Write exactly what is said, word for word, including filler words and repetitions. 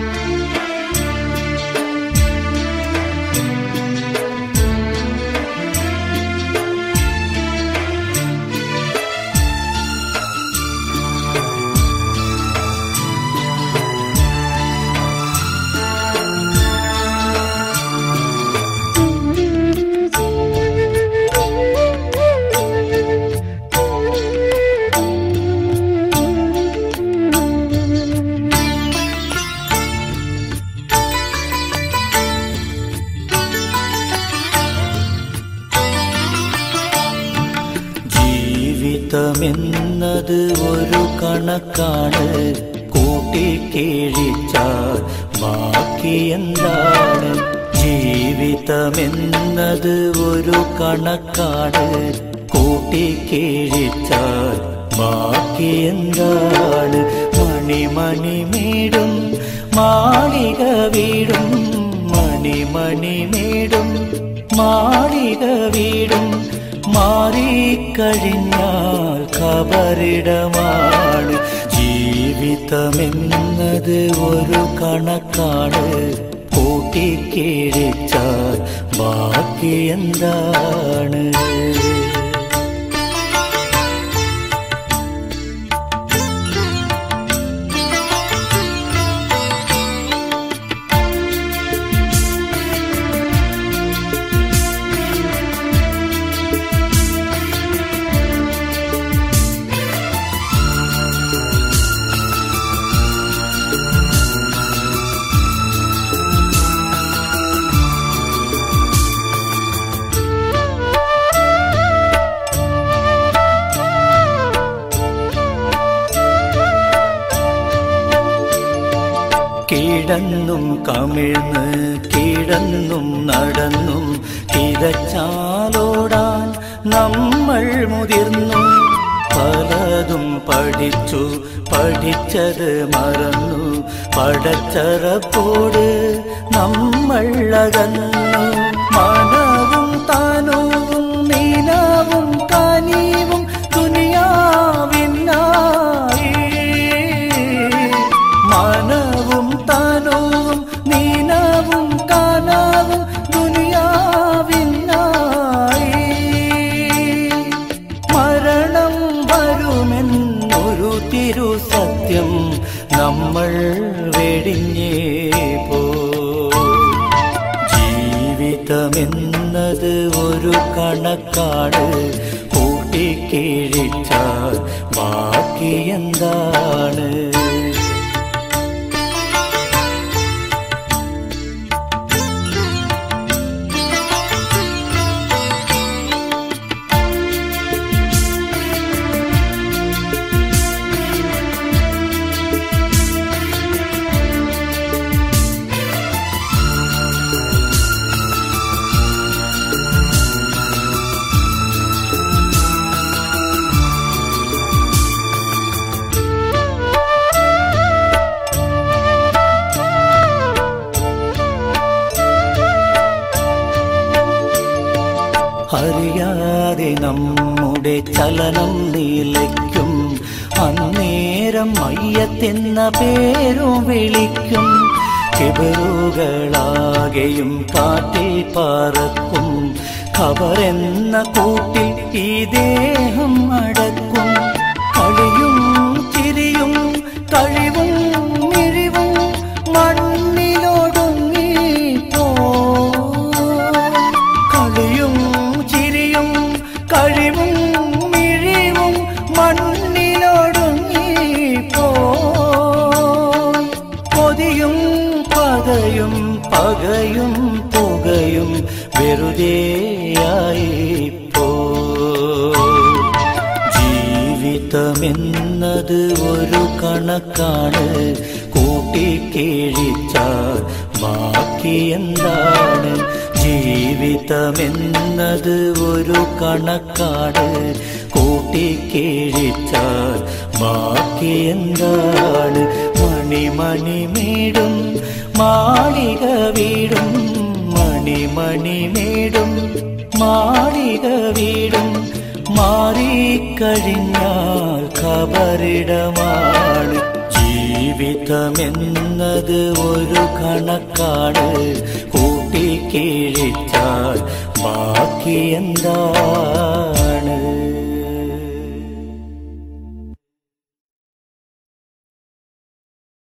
ജീവിതമെന്നത് ഒരു കണക്കാണ്, കൂട്ടിക്കിഴിച്ചാൽ ബാക്കി എന്താണ്? ജീവിതമെന്നത് ഒരു കണക്കാണ്, കൂട്ടിക്കിഴിച്ചാൽ ബാക്കി എന്താണ്? മണിമണി മേടും മാളിക വീടും, മണിമണി മേടും മാളിക വീടും മാറിക്കഴിഞ്ഞാൽ ഖബറിടമാണ്. ജീവിതമെന്നത് ഒരു കണക്കാണ്, കൂട്ടിക്കിഴിച്ചാൽ ബാക്കി എന്താണ്? കിടന്നും കമിഴ്ന്ന് കിടന്നും നടന്നും കിതച്ചാലോടാൻ നമ്മൾ മുതിർന്നു. പലതും പഠിച്ചു പഠിച്ചത് മറന്നു, പടച്ചറപ്പോട് നമ്മൾ അകന്നു. മനവും താനവും നീനവും കനിവും ദുനിയാവിനായി, മനവും താനവും നീനവും കാനവും ദുനിയാവിനായി. മരണം വരുമെന്നൊരു തിരുസത്യം നമ്മൾ വെടിഞ്ഞേ പോ. ജീവിതമെന്നത് ഒരു കണക്കാണ്, കൂട്ടിക്കിഴിച്ചാൽ ബാക്കി എന്താണ്? അറിയാതെ നമ്മുടെ ചലനം നിലയ്ക്കും, അന്നേരം മയ്യത്തെന്ന പേരും വിളിക്കും. കിബറുകളാകെയും കാറ്റിൽ പറക്കും, ഖബറെന്ന കൂട്ടിൽ ഈ ദേഹം അടക്കും. കളിയും ചിരിയും കഴിവും മിഴിവും മണ്ണിലൊടുങ്ങി പോ. കളിയും ചിരിയും കഴിവും മിഴിവും മണ്ണിലൊടുങ്ങി പോ. കൊതിയും പകയും പകയും പുകയും വെറുതെയായി പോ. ജീവിതമെന്നത് ഒരു കണക്കാണ്, കൂട്ടിക്കിഴിച്ചാൽ ബാക്കി എന്താണ്? ജീവിതമെന്നത് ഒരു കണക്കാണ്, കൂട്ടിക്കിഴിച്ചാൽ ബാക്കി എന്താണ്? മണിമണി മേടും മാളിക വീടും, മണിമണി മേടും മാളിക വീടും മാറിക്കഴിഞ്ഞാൽ ഖബറിടമാണ്. ജീവിതമെന്നത് ഒരു കണക്കാണ്, കൂട്ടിക്കിഴിച്ചാൽ ബാക്കി എന്താ?